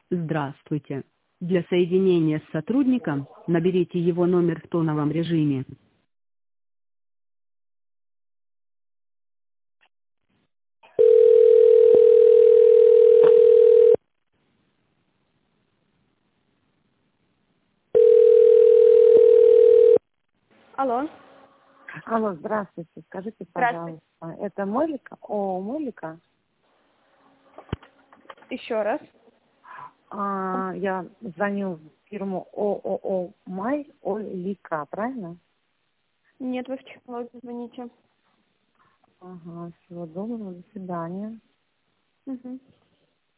Здравствуйте. Для соединения с сотрудником наберите его номер в тоновом режиме. Алло, Алло, здравствуйте. Скажите, здравствуйте. пожалуйста, это Молика? О, Молика? Еще раз. Я звоню в фирму ООО «Май Олика», правильно? Нет, вы в психологию звоните. Ага, всего доброго, до свидания. Мгм.